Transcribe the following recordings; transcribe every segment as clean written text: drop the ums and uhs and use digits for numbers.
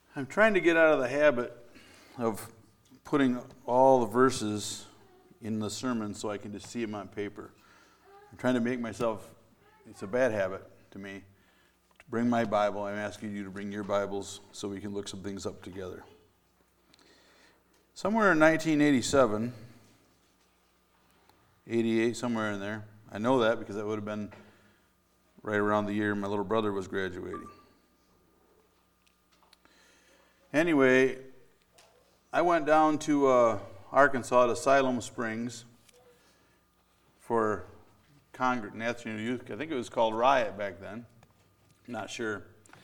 I'm trying to get out of the habit of putting all the verses in the sermon so I can just see them on paper. I'm trying to make myself, it's a bad habit to me, to bring my Bible. I'm asking you to bring your Bibles so we can look some things up together. Somewhere in 1987, 88, somewhere in there, I know that because that would have been right around the year my little brother was graduating. Anyway, I went down to Arkansas to Siloam Springs for National Youth. I think it was called Riot back then. Not sure.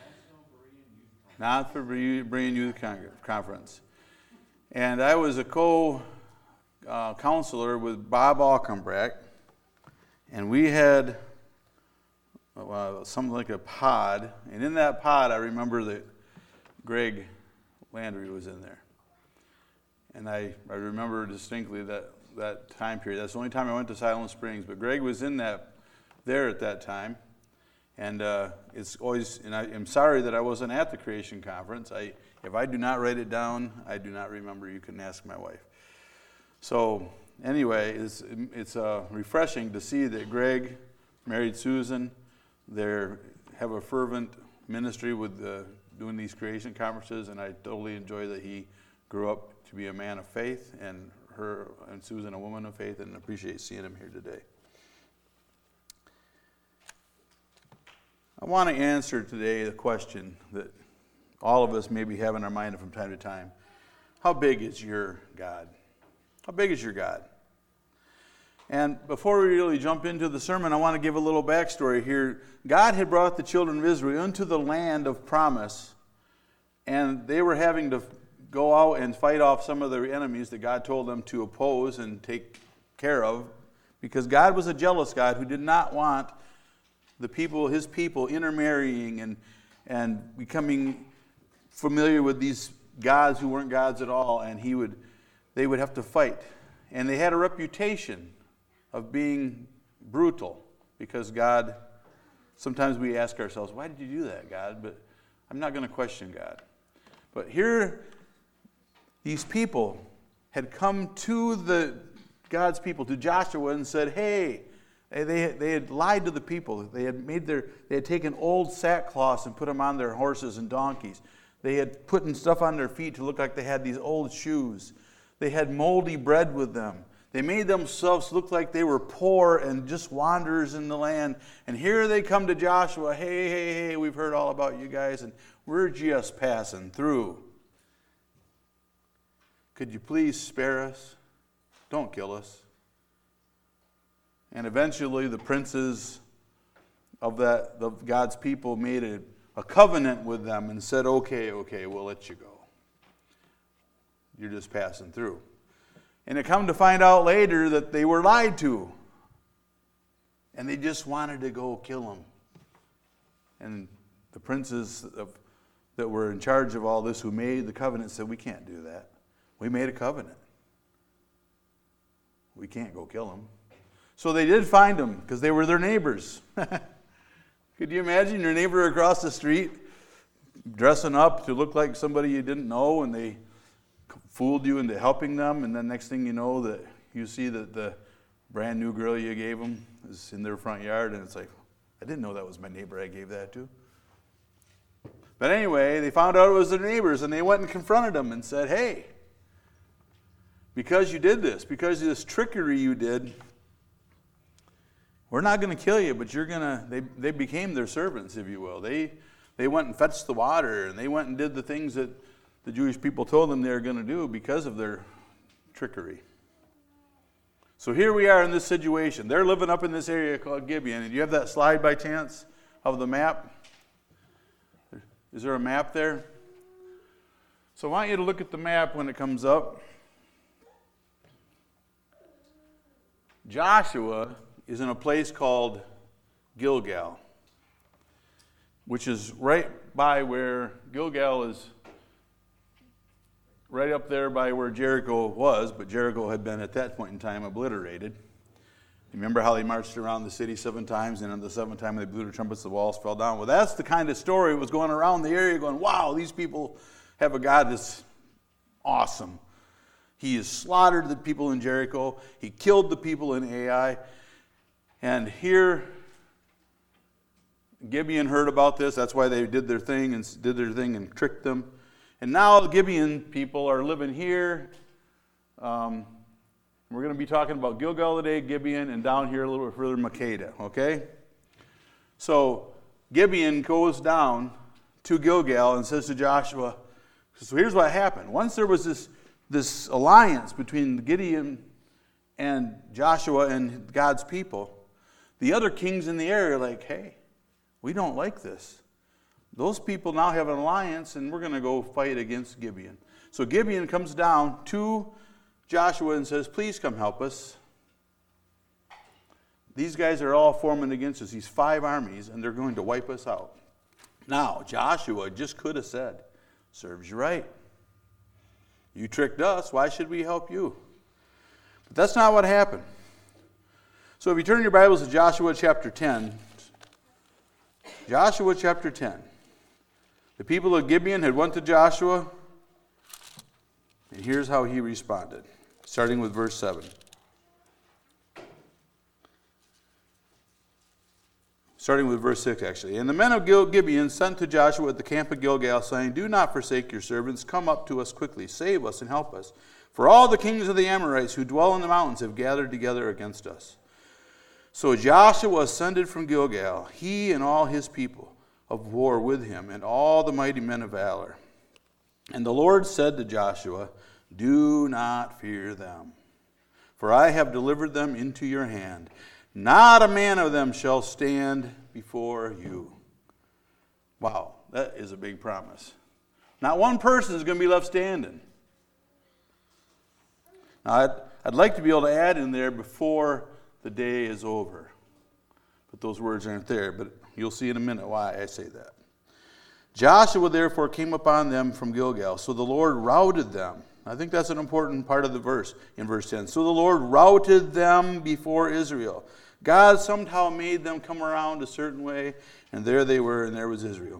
Not for Berean Youth Conference. And I was a co-counselor with Bob Auchenbrack, and we had something like a pod. And in that pod, I remember that Greg Landry was in there. And I remember distinctly that time period. That's the only time I went to Siloam Springs. But Greg was in there at that time. And it's always, and I'm sorry that I wasn't at the Creation Conference. If I do not write it down, I do not remember. You can ask my wife. So anyway, it's refreshing to see that Greg married Susan. They have a fervent ministry with doing these Creation Conferences, and I totally enjoy that he grew up to be a man of faith, and her and Susan a woman of faith, and appreciate seeing him here today. I want to answer today the question that all of us maybe have in our mind from time to time. How big is your God? How big is your God? And before we really jump into the sermon, I want to give a little backstory here. God had brought the children of Israel into the land of promise, and they were having to go out and fight off some of their enemies that God told them to oppose and take care of, because God was a jealous God who did not want his people intermarrying and becoming familiar with these gods who weren't gods at all, and they would have to fight. And they had a reputation of being brutal, because God, sometimes we ask ourselves, why did you do that, God? But I'm not going to question God. But here, these people had come to God's people, to Joshua, and said, hey, they had lied to the people. They had taken old sackcloths and put them on their horses and donkeys. They had put stuff on their feet to look like they had these old shoes. They had moldy bread with them. They made themselves look like they were poor and just wanderers in the land. And here they come to Joshua, hey, we've heard all about you guys, and we're just passing through. Could you please spare us? Don't kill us. And eventually the princes of God's people made a covenant with them and said, okay, we'll let you go. You're just passing through. And it come to find out later that they were lied to. And they just wanted to go kill them. And the princes that were in charge of all this, who made the covenant, said, we can't do that. We made a covenant. We can't go kill them. So they did find them, because they were their neighbors. Could you imagine your neighbor across the street dressing up to look like somebody you didn't know, and they fooled you into helping them, and then next thing you know, that you see that the brand new girl you gave them is in their front yard, and it's like, I didn't know that was my neighbor I gave that to. But anyway, they found out it was their neighbors, and they went and confronted them and said, hey, because you did this, because of this trickery you did, we're not going to kill you, but you're going to, they became their servants, if you will. They went and fetched the water, and they went and did the things that the Jewish people told them they were going to do because of their trickery. So here we are in this situation. They're living up in this area called Gibeon. And do you have that slide by chance of the map? Is there a map there? So I want you to look at the map when it comes up. Joshua is in a place called Gilgal, which is right by where Gilgal is, right up there by where Jericho was, but Jericho had been at that point in time obliterated. Remember how they marched around the city 7 times, and on the 7th time they blew the trumpets, the walls fell down? Well, that's the kind of story that was going around the area going, wow, these people have a God that's awesome. He has slaughtered the people in Jericho. He killed the people in Ai. And here, Gibeon heard about this. That's why they did their thing and tricked them. And now the Gibeon people are living here. We're going to be talking about Gilgal today, Gibeon, and down here a little bit further, Makkedah, okay? So Gibeon goes down to Gilgal and says to Joshua, so here's what happened. Once there was this alliance between Gideon and Joshua and God's people, the other kings in the area are like, hey, we don't like this. Those people now have an alliance, and we're going to go fight against Gibeon. So Gibeon comes down to Joshua and says, please come help us. These guys are all forming against us, these 5 armies, and they're going to wipe us out. Now, Joshua just could have said, serves you right. You tricked us, why should we help you? But that's not what happened. So if you turn your Bibles to Joshua chapter 10, Joshua chapter 10. The people of Gibeon had went to Joshua, and here's how he responded, starting with verse 7. Starting with verse 6, actually. And the men of Gibeon sent to Joshua at the camp of Gilgal, saying, do not forsake your servants. Come up to us quickly. Save us and help us. For all the kings of the Amorites who dwell in the mountains have gathered together against us. So Joshua ascended from Gilgal, he and all his people of war with him, and all the mighty men of valor. And the Lord said to Joshua, do not fear them, for I have delivered them into your hand. Not a man of them shall stand before you. Wow, that is a big promise. Not one person is going to be left standing. Now, I'd like to be able to add in there before the day is over. But those words aren't there, but you'll see in a minute why I say that. Joshua therefore came upon them from Gilgal, so the Lord routed them. I think that's an important part of the verse in verse 10. So the Lord routed them before Israel. God somehow made them come around a certain way, and there they were, and there was Israel.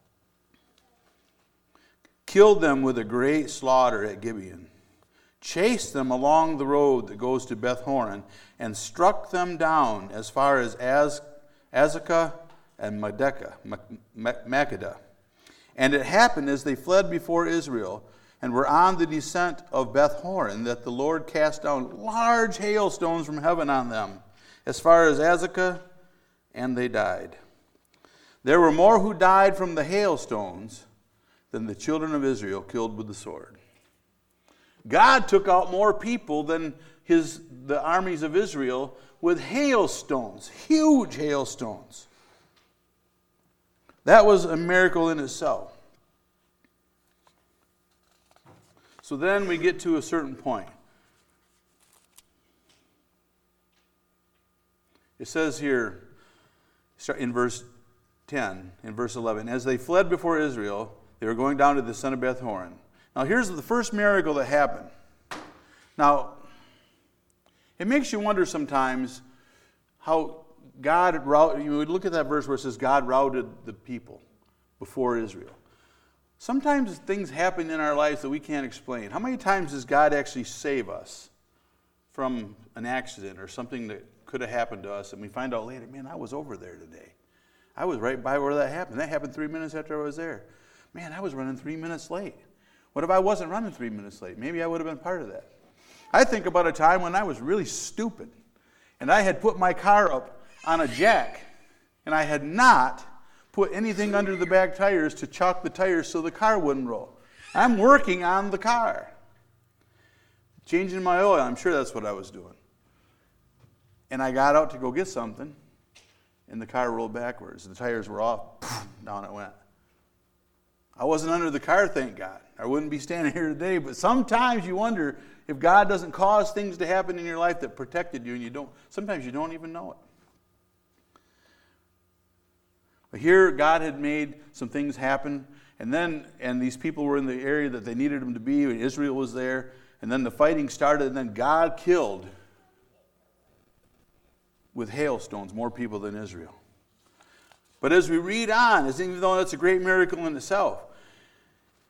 Killed them with a great slaughter at Gibeon. Chased them along the road that goes to Beth Horon, and struck them down as far as Azekah and Makkedah. And it happened as they fled before Israel, and were on the descent of Beth Horon, that the Lord cast down large hailstones from heaven on them, as far as Azekah, and they died. There were more who died from the hailstones than the children of Israel killed with the sword. God took out more people than the armies of Israel with hailstones, huge hailstones. That was a miracle in itself. So then we get to a certain point. It says here, in verse 10, in verse 11, as they fled before Israel, they were going down to the son of Beth Horon. Now here's the first miracle that happened. Now, it makes you wonder sometimes how God routed, you would look at that verse where it says God routed the people before Israel. Sometimes things happen in our lives that we can't explain. How many times does God actually save us from an accident or something that could have happened to us, and we find out later, man, I was over there today. I was right by where that happened. That happened 3 minutes after I was there. Man, I was running 3 minutes late. What if I wasn't running 3 minutes late? Maybe I would have been part of that. I think about a time when I was really stupid, and I had put my car up on a jack, and I had not put anything under the back tires to chock the tires so the car wouldn't roll. I'm working on the car. Changing my oil, I'm sure that's what I was doing. And I got out to go get something, and the car rolled backwards. The tires were off, down it went. I wasn't under the car, thank God. I wouldn't be standing here today, but sometimes you wonder if God doesn't cause things to happen in your life that protected you, and sometimes you don't even know it. But here, God had made some things happen, and these people were in the area that they needed them to be, and Israel was there, and then the fighting started, and then God killed with hailstones more people than Israel. But as we read on, even though that's a great miracle in itself,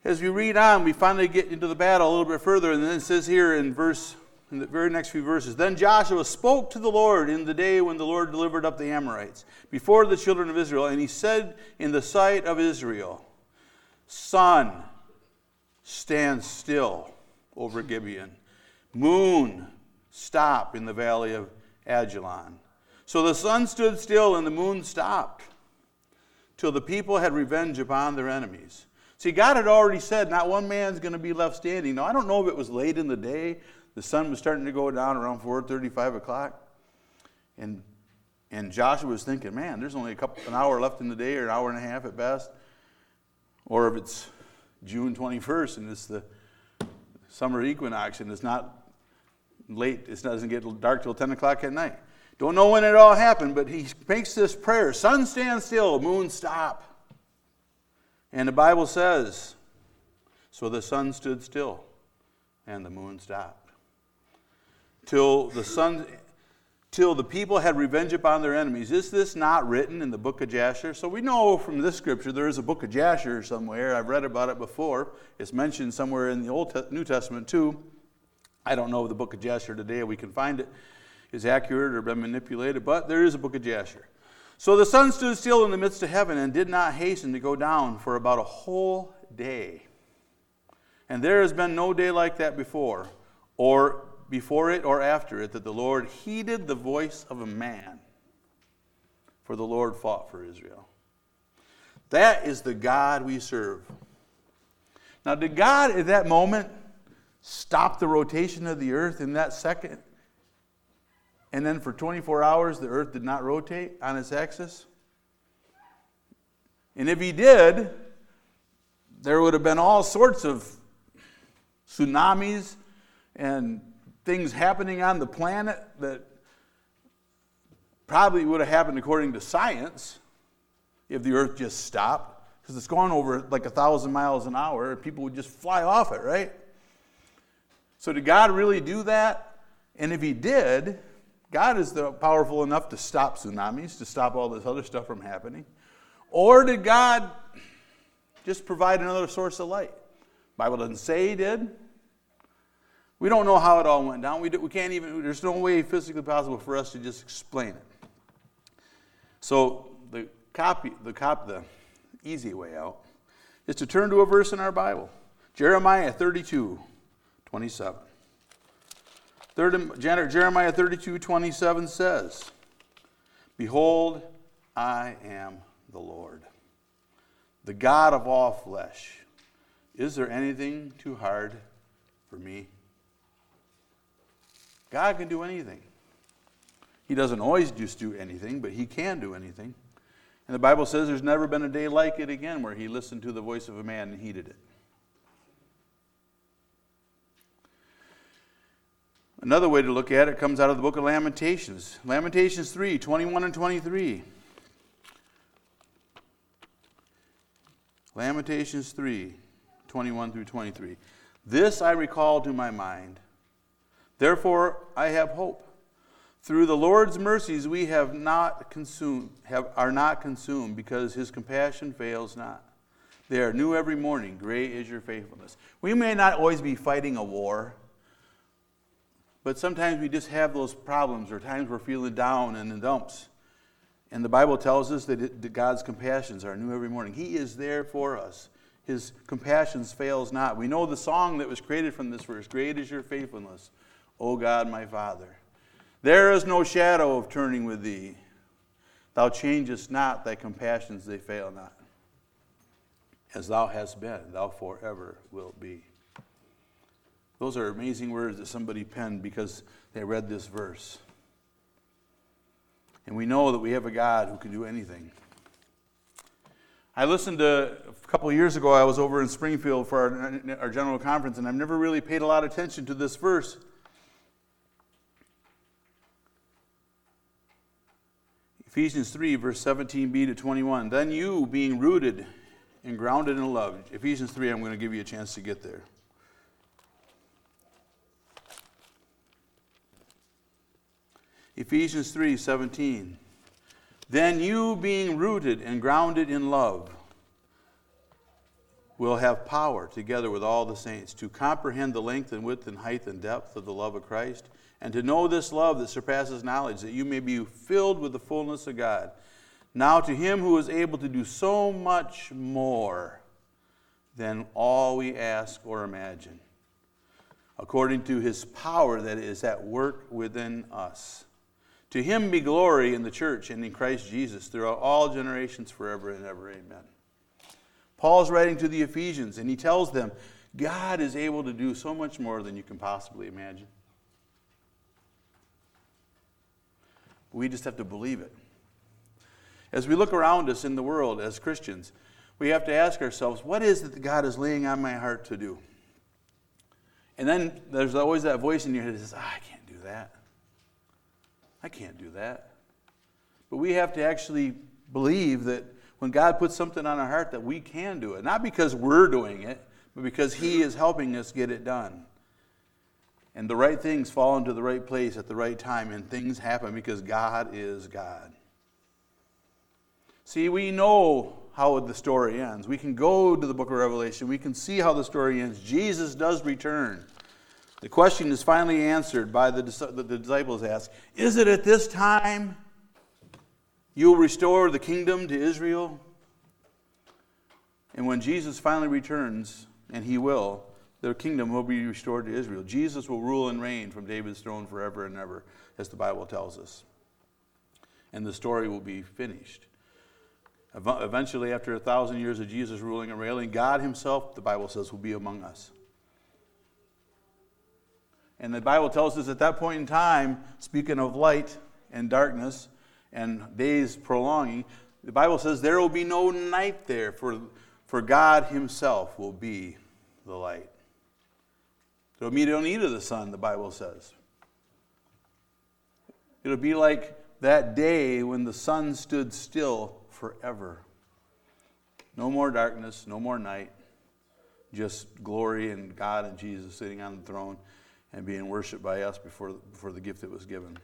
as we read on, we finally get into the battle a little bit further, and then it says here in the very next few verses, then Joshua spoke to the Lord in the day when the Lord delivered up the Amorites before the children of Israel, and he said in the sight of Israel, sun, stand still over Gibeon. Moon, stop in the valley of Ajalon. So the sun stood still and the moon stopped till the people had revenge upon their enemies. See, God had already said not one man's going to be left standing. Now, I don't know if it was late in the day. The sun was starting to go down around 4:30, 5 o'clock. And Joshua was thinking, man, there's only an hour left in the day, or an hour and a half at best. Or if it's June 21st and it's the summer equinox and it's not late, it doesn't get dark till 10 o'clock at night. Don't know when it all happened, but he makes this prayer, sun stand still, moon stop. And the Bible says, so the sun stood still and the moon stopped. Till the people had revenge upon their enemies. Is this not written in the book of Jasher? So we know from this scripture there is a book of Jasher somewhere. I've read about it before. It's mentioned somewhere in the New Testament too. I don't know if the book of Jasher today, we can find it, is accurate or been manipulated, but there is a book of Jasher. So the sun stood still in the midst of heaven and did not hasten to go down for about a whole day. And there has been no day like that before, or before it or after it, that the Lord heeded the voice of a man, for the Lord fought for Israel. That is the God we serve. Now, did God at that moment stop the rotation of the earth in that second? And then for 24 hours, the earth did not rotate on its axis? And if he did, there would have been all sorts of tsunamis and things happening on the planet that probably would have happened according to science if the earth just stopped, because it's going over like 1,000 miles an hour and people would just fly off it, right? So did God really do that? And if he did, God is powerful enough to stop tsunamis, to stop all this other stuff from happening. Or did God just provide another source of light? The Bible doesn't say he did. We don't know how it all went down. We can't even, there's no way physically possible for us to just explain it. So the easy way out is to turn to a verse in our Bible. Jeremiah 32:27. Jeremiah 32:27 says, behold, I am the Lord, the God of all flesh. Is there anything too hard for me? God can do anything. He doesn't always just do anything, but he can do anything. And the Bible says there's never been a day like it again where he listened to the voice of a man and heeded it. Another way to look at it comes out of the book of Lamentations. Lamentations 3:21 and 23. Lamentations 3:21 through 23. This I recall to my mind. Therefore I have hope. Through the Lord's mercies we are not consumed, because his compassion fails not. They are new every morning. Great is your faithfulness. We may not always be fighting a war, but sometimes we just have those problems, or times we're feeling down and in the dumps. And the Bible tells us that God's compassions are new every morning. He is there for us. His compassions fails not. We know the song that was created from this verse. Great is your faithfulness, O God my Father. There is no shadow of turning with thee. Thou changest not, thy compassions they fail not. As thou hast been, thou forever wilt be. Those are amazing words that somebody penned because they read this verse. And we know that we have a God who can do anything. I listened to, a couple of years ago, I was over in Springfield for our general conference, and I've never really paid a lot of attention to this verse. Ephesians 3, verse 17b to 21. Then you, being rooted and grounded in love. Ephesians 3, I'm going to give you a chance to get there. Ephesians 3:17. Then you, being rooted and grounded in love. will have power, together with all the saints, to comprehend the length and width and height and depth of the love of Christ, and to know this love that surpasses knowledge, that you may be filled with the fullness of God. Now to him who is able to do so much more than all we ask or imagine, according to his power that is at work within us. To him be glory in the church and in Christ Jesus throughout all generations, forever and ever. Amen. Paul's writing to the Ephesians, and he tells them, God is able to do so much more than you can possibly imagine. We just have to believe it. As we look around us in the world as Christians, we have to ask ourselves, what is it that God is laying on my heart to do? And then there's always that voice in your head that says, I can't do that. I can't do that. But we have to actually believe that when God puts something on our heart that we can do it. Not because we're doing it, but because he is helping us get it done. And the right things fall into the right place at the right time, and things happen because God is God. See, we know how the story ends. We can go to the book of Revelation. We can see how the story ends. Jesus does return. The question is finally answered by the disciples ask, is it at this time you will restore the kingdom to Israel? And when Jesus finally returns, and he will, the kingdom will be restored to Israel. Jesus will rule and reign from David's throne forever and ever, as the Bible tells us. And the story will be finished. Eventually, after 1,000 years of Jesus ruling and reigning, God himself, the Bible says, will be among us. And the Bible tells us at that point in time, speaking of light and darkness and days prolonging, the Bible says there will be no night there, for God himself will be the light. There'll be no need of the sun, the Bible says. It'll be like that day when the sun stood still forever. No more darkness, no more night, just glory and God and Jesus sitting on the throne and being worshipped by us before the gift that was given.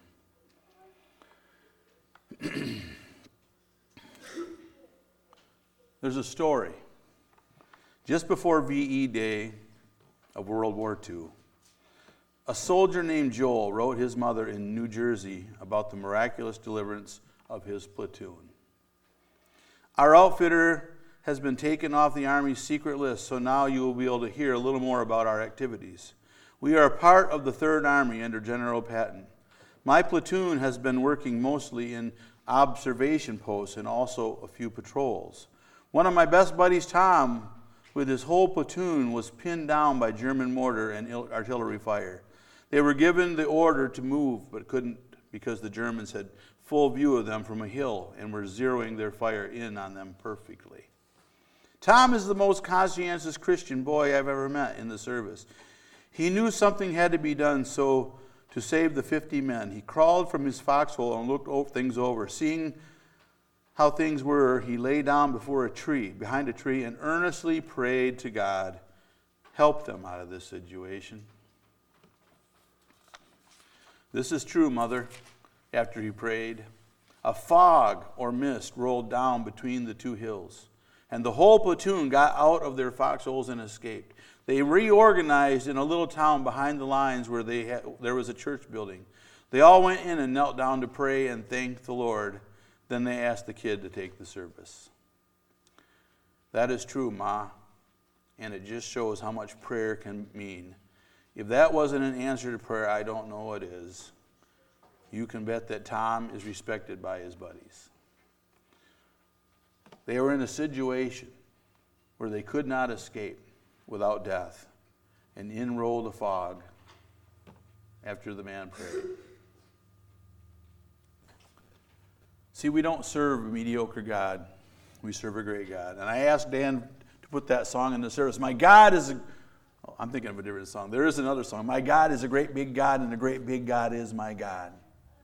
There's a story. Just before VE Day of World War II, a soldier named Joel wrote his mother in New Jersey about the miraculous deliverance of his platoon. Our outfitter has been taken off the Army's secret list, so now you will be able to hear a little more about our activities. We are a part of the 3rd Army under General Patton. My platoon has been working mostly in observation posts and also a few patrols. One of my best buddies, Tom, with his whole platoon, was pinned down by German mortar and artillery fire. They were given the order to move, but couldn't because the Germans had full view of them from a hill and were zeroing their fire in on them perfectly. Tom is the most conscientious Christian boy I've ever met in the service. He knew something had to be done to save the 50 men. He crawled from his foxhole and looked things over. Seeing how things were, he lay down behind a tree, and earnestly prayed to God, help them out of this situation. This is true, Mother. After he prayed, a fog or mist rolled down between the two hills, and the whole platoon got out of their foxholes and escaped. They reorganized in a little town behind the lines where there was a church building. They all went in and knelt down to pray and thank the Lord. Then they asked the kid to take the service. That is true, Ma, and it just shows how much prayer can mean. If that wasn't an answer to prayer, I don't know what is. You can bet that Tom is respected by his buddies. They were in a situation where they could not escape without death, and in rolled a fog after the man prayed. See, we don't serve a mediocre God. We serve a great God. And I asked Dan to put that song in the service. My God is I'm thinking of a different song. There is another song. My God is a great big God, and a great big God is my God.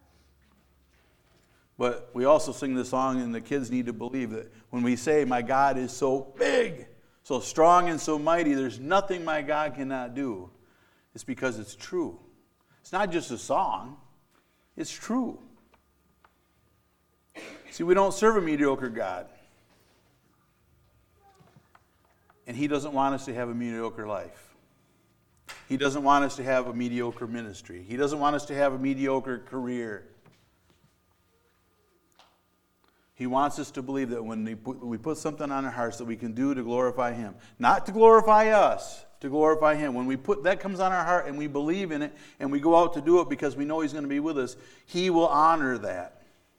But we also sing the song, and the kids need to believe that when we say, my God is so big, so strong and so mighty, there's nothing my God cannot do. It's because it's true. It's not just a song. It's true. See, we don't serve a mediocre God. And He doesn't want us to have a mediocre life. He doesn't want us to have a mediocre ministry. He doesn't want us to have a mediocre career. He wants us to believe that when we put something on our hearts that we can do to glorify Him. Not to glorify us, to glorify Him. When that comes on our heart and we believe in it and we go out to do it because we know He's going to be with us, He will honor that.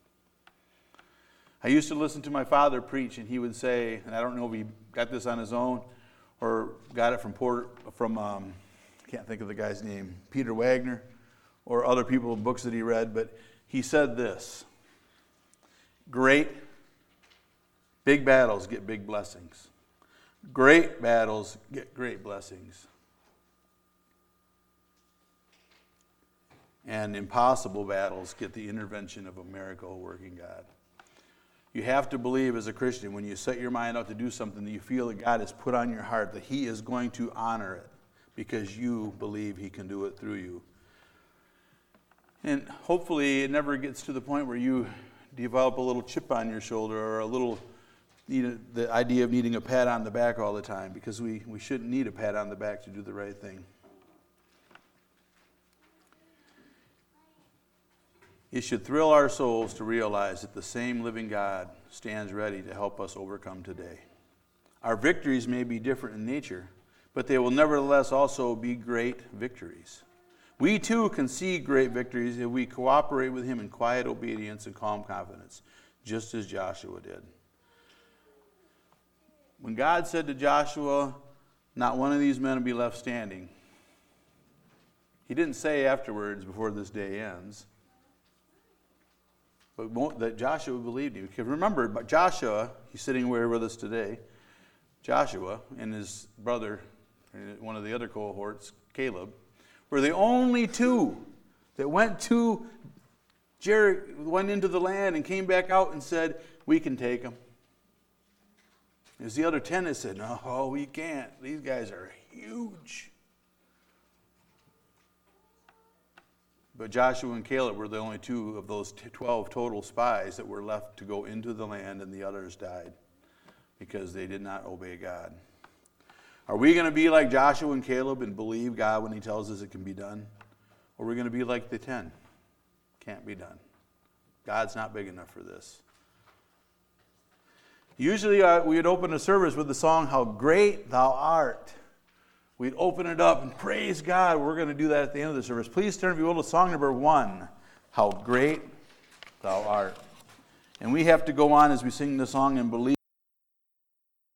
I used to listen to my father preach, and he would say, and I don't know if he got this on his own or got it from I can't think of the guy's name, Peter Wagner, or other people, books that he read, but he said this: big battles get big blessings. Great battles get great blessings. And impossible battles get the intervention of a miracle-working God. You have to believe as a Christian, when you set your mind out to do something that you feel that God has put on your heart, that He is going to honor it because you believe He can do it through you. And hopefully it never gets to the point where you develop a little chip on your shoulder or the idea of needing a pat on the back all the time, because we shouldn't need a pat on the back to do the right thing. It should thrill our souls to realize that the same living God stands ready to help us overcome today. Our victories may be different in nature, but they will nevertheless also be great victories. We too can see great victories if we cooperate with Him in quiet obedience and calm confidence, just as Joshua did. When God said to Joshua, "Not one of these men will be left standing," He didn't say afterwards, "Before this day ends," but that Joshua believed Him. Because remember, Joshua, he's sitting here with us today, Joshua and his brother, one of the other cohorts, Caleb, were the only two that went into the land and came back out and said, "We can take them." It was the other 10 that said, "No, we can't. These guys are huge." But Joshua and Caleb were the only two of those 12 total spies that were left to go into the land, and the others died because they did not obey God. Are we going to be like Joshua and Caleb and believe God when He tells us it can be done? Or are we going to be like the 10? Can't be done. God's not big enough for this. Usually we would open a service with the song, "How Great Thou Art." We'd open it up and praise God. We're going to do that at the end of the service. Please turn, if you will, to song number 1, "How Great Thou Art." And we have to go on as we sing the song and believe